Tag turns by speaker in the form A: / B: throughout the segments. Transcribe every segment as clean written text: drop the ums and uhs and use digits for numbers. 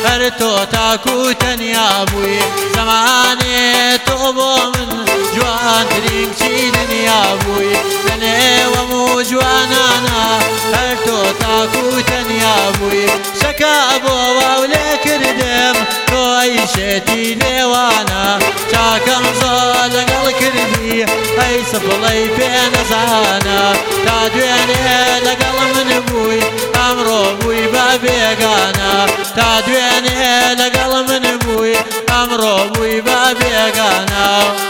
A: هەر تۆ تاکو تەنیا بووی زەمانێ تۆ بۆ من جوانترین کچی دنیا بووی لە نێوەم و جوانانە هەر تۆ تاکو تەنیا بووی شەکا بۆ واو لێ کردم تۆ ئەیشێتی لێوانە چاکەم زۆر لەگەڵ کردی ئەی سفڵەی پێ نەزانە تا دوێنێ لەگەڵ من بووی ئەمڕۆ بووی بە بێگانە تا دوێنێ لەگەڵ من بووی ئەمڕۆ بووی بە بێگانە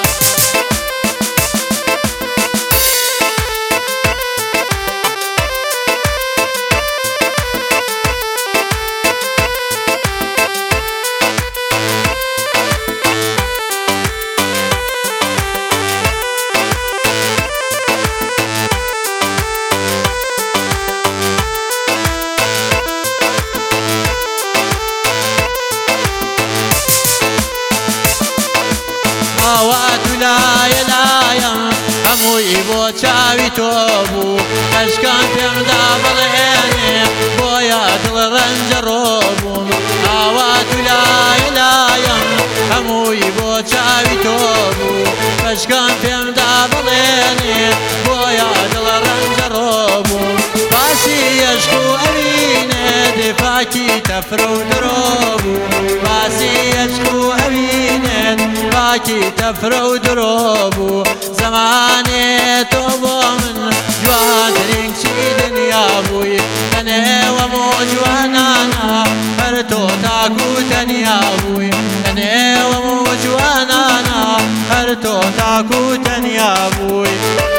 A: ئاوات و لایە لایەم هەمووی بۆ چاوی تۆ بوو ئەشکان پێمدا بڵێنێ بۆیە دڵ ڕەنجە ڕۆ بووم ئاوات و لایە لایەم هەمووی بۆ چاوی تۆ بوو ئەشکان پێمدا بڵێنێ بۆیە دڵ ڕەنجە ڕۆ بووم باسی ئەشک و ئەوینێ دفاکی تەفرە و درۆ بوو باسی ئەشک و ئەوینێ باکی تەفرە و درۆ بوو زەمانێ تۆ بۆ من جوانترین کچی دنیا بووی لە نێوەم و جوانانە هەر تۆ تاکو تەنیا بووی لە نێوەم و جوانانە هەر تۆ تاکو تەنیا بووی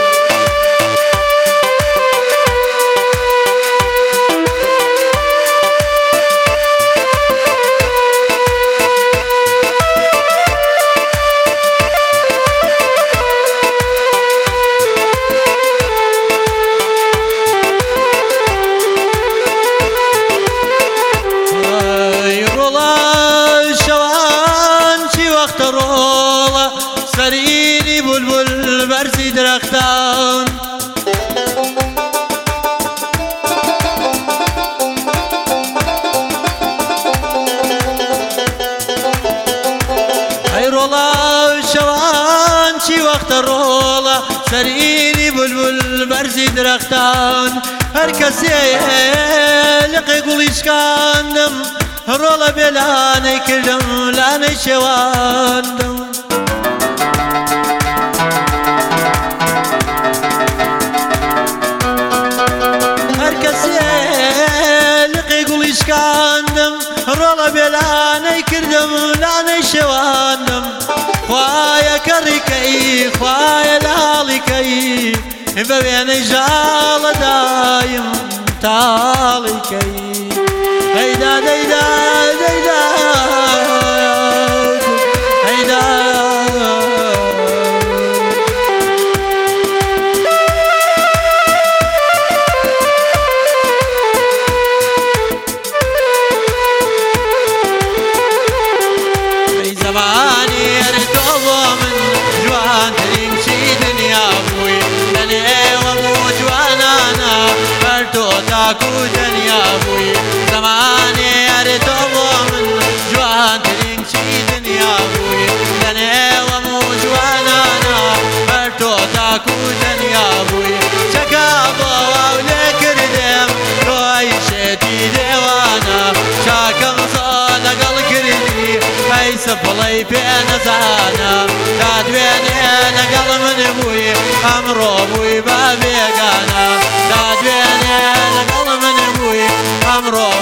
A: سەرینی بولبول بەرزی درەختان ئەی ڕۆڵا شەوان چی وەختە ڕۆڵە سەرینی بولبول بەرزی درەختان هەر کەسێیە لقی گوڵی شکاندم ڕۆڵە بێ لانەی کردم لانەی شێواندم شکاندم ڕۆڵە بێلانەی کردم لانەی شێواندم خوایە کەڕیکەی خوایە لاڵیکەی بە وێنەی ژاڵە دایم تاڵیکەی هەیدا دەیدا دەیدا هەیدا زەمانی هەر تۆ بۆ من جوانترین کچی دنیا بووی لە نێوەم و جوانانە هەر تۆ تاکو تەنیا بووی زەمانی هەر تۆ بۆ من جوانترین کچی دنیا بووی لە نێوەم و جوانانە هەر تۆ تاکو تەنیا بووی چەکا بۆ واو لێ کردم تۆ ئەیشێتی لێوانە چاکەم زۆر لەگەڵ کردی ئەی سفڵەی پێ نەزانە تا دوێنێ لەگەڵ من بووی ئەمڕۆ بووی بە بێگانە تا دوێنێ لەگەڵ من بووی ئەمڕۆ